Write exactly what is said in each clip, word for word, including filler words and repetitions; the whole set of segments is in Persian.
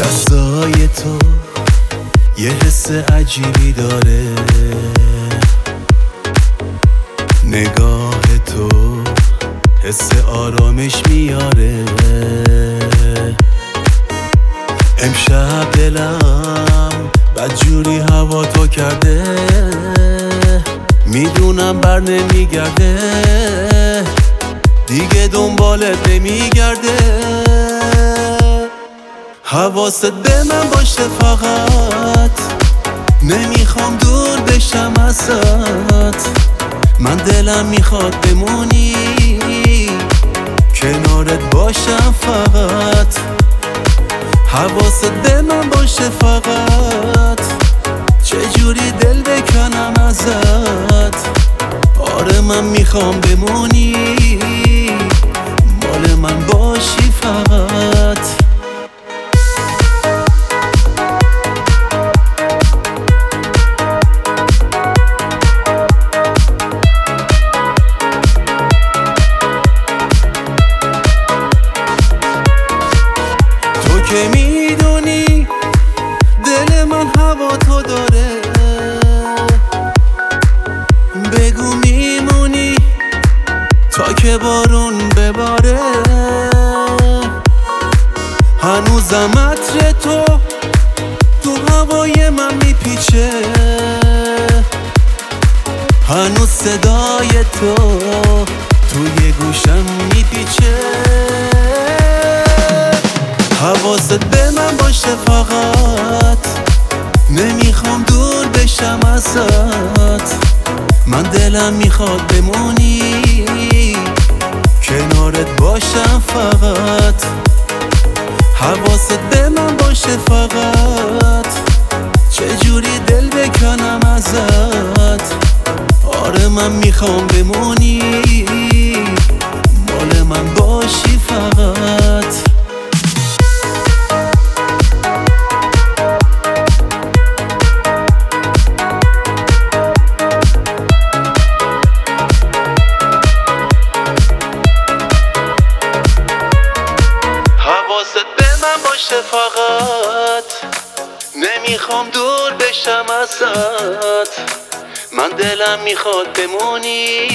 دستای تو یه حس عجیبی داره، نگاه تو حس آرامش میاره. امشب دلم بدجوری هوا تو کرده، میدونم بر نمیگرده، دیگه دنبالت نمیگرده. حواست به من باشه فقط، نمیخوام دور بشم ازت. من دلم میخواد بمونی، کنارت باشم فقط. حواست به من باشه فقط، چجوری دل بکنم ازت. آره من میخوام بمونی، مال من باشی فقط. که میدونی دل من هوا تو داره، بگو میمونی تا که بارون بباره. هنوزم عطر تو تو هوای من میپیچه، هنوز صدای تو توی گوشم میپیچه. حواست به من باشه فقط، نمیخوام دور بشم ازت. من دلم میخواد بمونی، کنارت باشم فقط. حواست به من باشه فقط، چجوری دل بکنم ازت. آره من میخوام بمونی، مال من باشی فقط. حواست به من باشه فقط، نمیخوام دور بشم ازت. من دلم میخواد بمونی،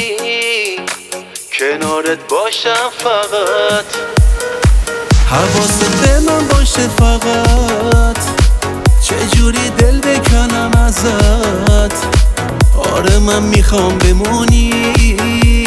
کنارت باشم فقط. حواست به من باشه فقط، چجوری دل بکنم ازت. آره من میخوام بمونی،